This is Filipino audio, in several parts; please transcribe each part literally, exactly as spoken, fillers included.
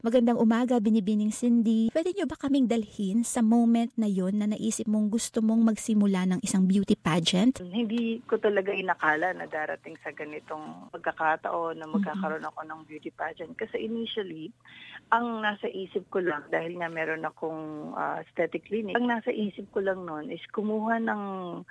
Magandang umaga, Binibining Cindy. Pwede niyo ba kaming dalhin sa moment na yon na naisip mong gusto mong magsimula ng isang beauty pageant? Hindi ko talaga inakala na darating sa ganitong pagkakataon na magkakaroon ako ng beauty pageant. Kasi initially, ang nasa isip ko lang, dahil nga meron akong uh, aesthetic clinic, ang nasa isip ko lang noon is kumuha ng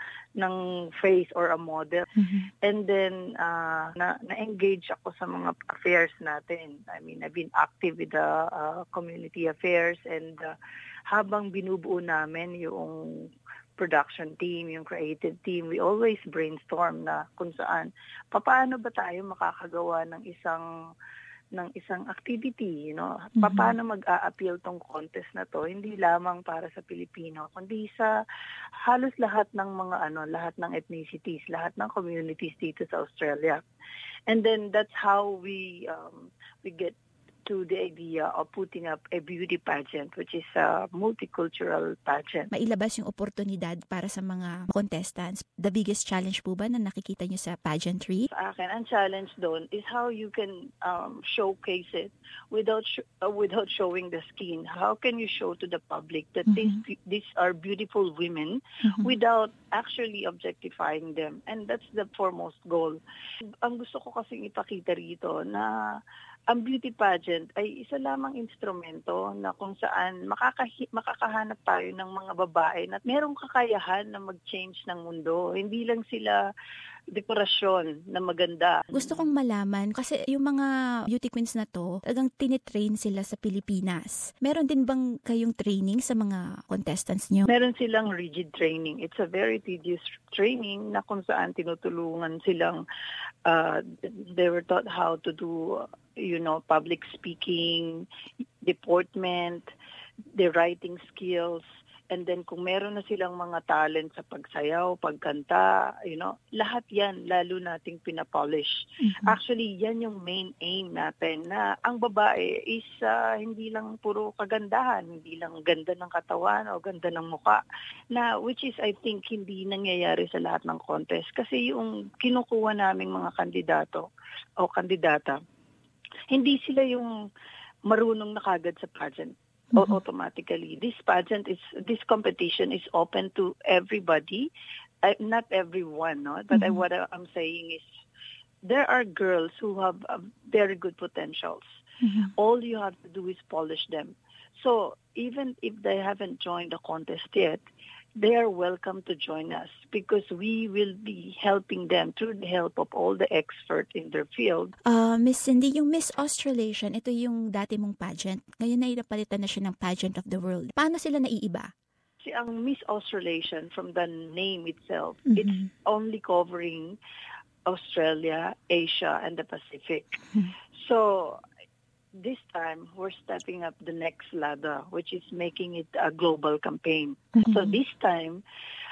ng face or a model. Mm-hmm. And then, uh, na, na-engage ako sa mga affairs natin. I mean, I've been active with the uh, community affairs and uh, habang binubuo namin yung production team, yung creative team, we always brainstorm na kung saan, paano ba tayo makakagawa ng isang ng isang activity, you know? Mm-hmm. Paano mag-a-appeal tong contest na to, hindi lamang para sa Pilipino, kundi sa halos lahat ng mga ano, lahat ng ethnicities, lahat ng communities dito sa Australia. And then that's how we um, we get to the idea of putting up a beauty pageant, which is a multicultural pageant. Mailabas yung oportunidad para sa mga contestants. The biggest challenge po ba na nakikita nyo sa pageantry? Sa akin, ang challenge doon is how you can um, showcase it without sh- uh, without showing the skin. How can you show to the public that mm-hmm. these these are beautiful women mm-hmm. without actually objectifying them? And that's the foremost goal. Ang gusto ko kasing ipakita rito na ang beauty pageant ay isa lamang instrumento na kung saan makakahi- makakahanap tayo ng mga babae na merong kakayahan na mag-change ng mundo. Hindi lang sila dekorasyon na maganda. Gusto kong malaman, kasi yung mga beauty queens na to, talagang tinitrain sila sa Pilipinas. Meron din bang kayong training sa mga contestants nyo? Meron silang rigid training. It's a very tedious training na kung saan tinutulungan silang, uh, they were taught how to do you know, public speaking, deportment, their writing skills, and then kung meron na silang mga talent sa pagsayaw, pagkanta, you know, lahat yan lalo nating pinapolish. Mm-hmm. Actually, yan yung main aim natin na ang babae is uh, hindi lang puro kagandahan, hindi lang ganda ng katawan o ganda ng mukha, na which is I think hindi nangyayari sa lahat ng contest. Kasi yung kinukuha naming mga kandidato o kandidata, hindi sila yung marunong na kagad sa pageant. Mm-hmm. Automatically. This pageant is, this competition is open to everybody, uh, not everyone, no? But mm-hmm. I, what I'm saying is, there are girls who have uh, very good potentials. Mm-hmm. All you have to do is polish them. So even if they haven't joined the contest yet, they are welcome to join us because we will be helping them through the help of all the experts in their field. Uh, Miss Cindy, yung Miss Australasian, ito yung dati mong pageant. Ngayon na inapalitan na siya ng Pageant of the World. Paano sila naiiba? Si ang Miss Australasian, from the name itself, mm-hmm. it's only covering Australia, Asia, and the Pacific. Mm-hmm. So this time, we're stepping up the next ladder, which is making it a global campaign. Mm-hmm. So this time,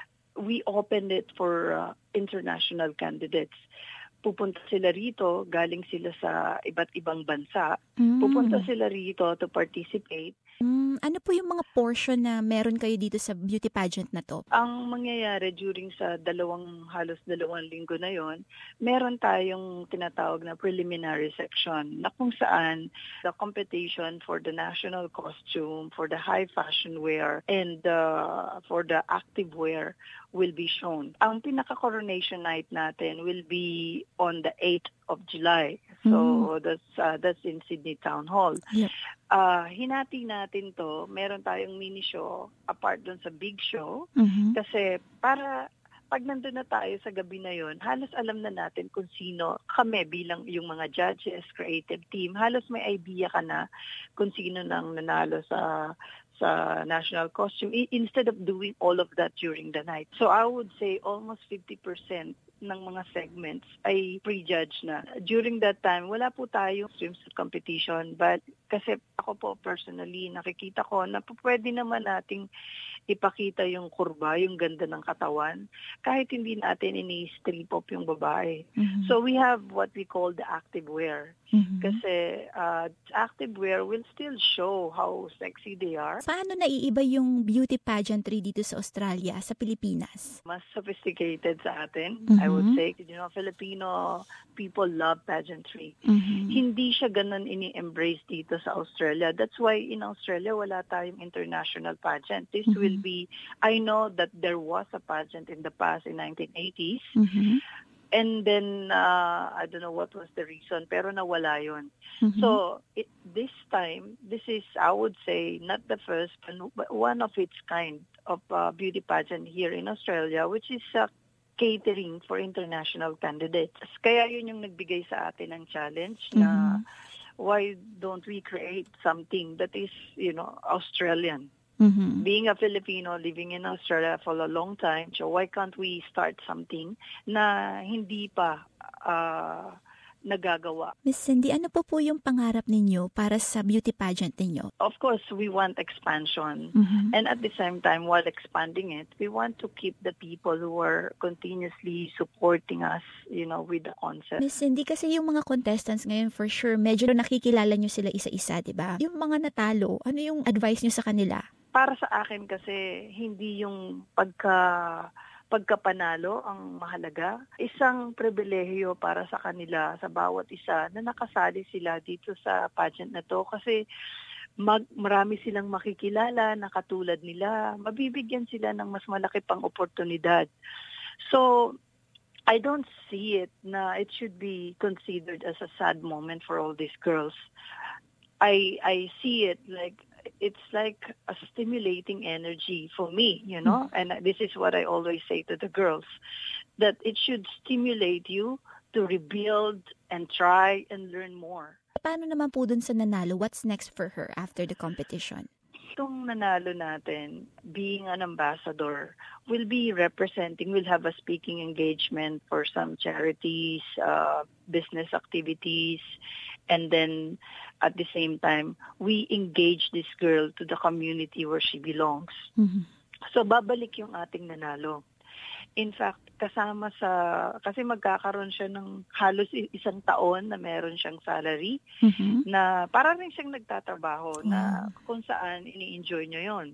we opened it for uh, international candidates. Pupunta sila rito, galing sila sa iba't ibang bansa. Mm. Pupunta sila rito to participate. Mm, ano po yung mga portion na meron kayo dito sa beauty pageant na to? Ang mangyayari during sa dalawang, halos dalawang linggo na yon, meron tayong tinatawag na preliminary section na kung saan the competition for the national costume, for the high fashion wear, and uh, for the active wear will be shown. Ang pinaka-coronation night natin will be on the eighth of July. So mm. that's uh, that's in Sydney Town Hall. Yep. Uh, hinati natin to, meron tayong mini show apart dun sa big show. Mm-hmm. Kasi para pag nandun na tayo sa gabi na yon, halos alam na natin kung sino kami bilang yung mga judges, creative team. Halos may idea ka na kung sino nang nanalo sa sa national costume instead of doing all of that during the night. So I would say almost fifty percent ng mga segments ay pre-judge na. During that time, wala po tayong swimsuit competition, but kasi ako po personally, nakikita ko na pwede naman nating ipakita yung kurba, yung ganda ng katawan, kahit hindi natin ini-strip off yung babae. Mhm. So we have what we call the active wear. Mhm. Kasi uh, active wear will still show how sexy they are. Paano naiiba yung beauty pageantry dito sa Australia, sa Pilipinas? Mas sophisticated sa atin, Mhm. I would say. You know, Filipino people love pageantry. Mhm. Hindi siya ganun ini-embrace dito sa Australia. That's why in Australia, wala tayong international pageant. This Mhm. will be, I know that there was a pageant in the past in nineteen eighties. Mhm. And then, uh, I don't know what was the reason, pero nawala yun. Mhm. So, it, this time, this is, I would say, not the first, but one of its kind of uh, beauty pageant here in Australia, which is uh, catering for international candidates. Kaya yun yung nagbigay sa atin ng challenge na why don't we create something that is, you know, Australian? Mhm. Being a Filipino living in Australia for a long time, so why can't we start something na hindi pa uh, nagagawa? Miss Cindy, ano po po yung pangarap ninyo para sa beauty pageant ninyo? Of course, we want expansion. Mhm. And at the same time, while expanding it, we want to keep the people who are continuously supporting us, you know, with the concept. Miss Cindy, kasi yung mga contestants ngayon for sure, medyo nakikilala nyo sila isa-isa, di ba? Yung mga natalo, ano yung advice nyo sa kanila? Para sa akin kasi, hindi yung pagka pagkapanalo ang mahalaga. Isang pribilehiyo para sa kanila, sa bawat isa, na nakasali sila dito sa pageant na to. Kasi mag, marami silang makikilala na katulad nila. Mabibigyan sila ng mas malaki pang oportunidad. So, I don't see it na it should be considered as a sad moment for all these girls. I I see it like it's like a stimulating energy for me, you know, and this is what I always say to the girls, that it should stimulate you to rebuild and try and learn more. Paano naman po dun sa nanalo? What's next for her after the competition? Itong nanalo natin, being an ambassador, will be representing, will have a speaking engagement for some charities, uh, business activities, and then at the same time, we engage this girl to the community where she belongs. Mhm. So babalik yung ating nanalo. In fact, kasama sa, kasi magkakaroon siya ng halos isang taon na meron siyang salary, Mhm. na para rin siyang nagtatrabaho, na Wow. kung saan ini-enjoy niya yon.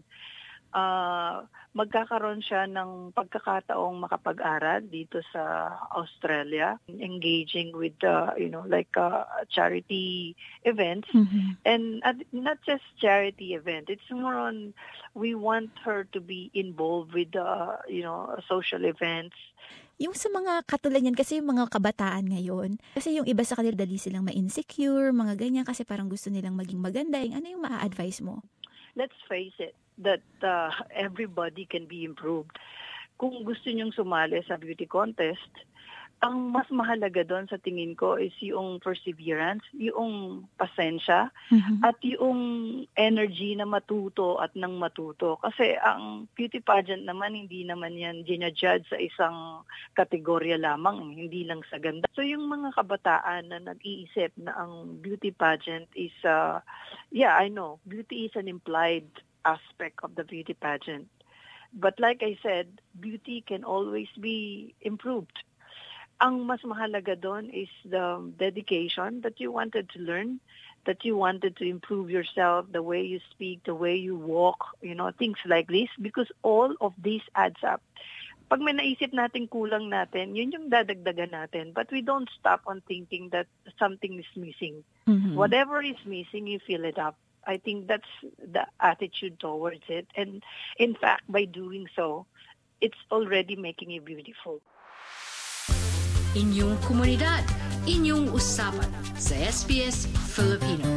Uh, magkakaroon siya ng pagkakataong makapag-aral dito sa Australia, engaging with uh, you know, like uh, charity events. Mhm. And uh, not just charity event, it's more on, we want her to be involved with uh, you know, social events. Yung sa mga katulad yan, kasi yung mga kabataan ngayon, kasi yung iba sa kanila dali silang ma-insecure, mga ganyan, kasi parang gusto nilang maging maganda. Ano yung maa-advise mo? Let's face it, that uh, everybody can be improved. Kung gusto nyong sumali sa beauty contest, ang mas mahalaga doon sa tingin ko is yung perseverance, yung pasensya, Mhm. at yung energy na matuto at nang matuto. Kasi ang beauty pageant naman, hindi naman yan ginajudge sa isang kategorya lamang, hindi lang sa ganda. So yung mga kabataan na nag-iisip na ang beauty pageant is, uh, yeah, I know, beauty is an implied aspect of the beauty pageant. But like I said, beauty can always be improved. Ang mas mahalaga doon is the dedication that you wanted to learn, that you wanted to improve yourself, the way you speak, the way you walk, you know, things like this, because all of this adds up. Pag may naisip natin kulang natin, yun yung dadagdagan natin. But we don't stop on thinking that something is missing. Mhm. Whatever is missing, you fill it up. I think that's the attitude towards it. And in fact, by doing so, it's already making you beautiful. Inyong komunidad, inyong usapan sa S B S Filipino.